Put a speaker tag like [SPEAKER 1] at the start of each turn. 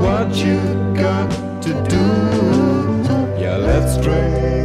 [SPEAKER 1] what you got to do. Yeah, let's drink.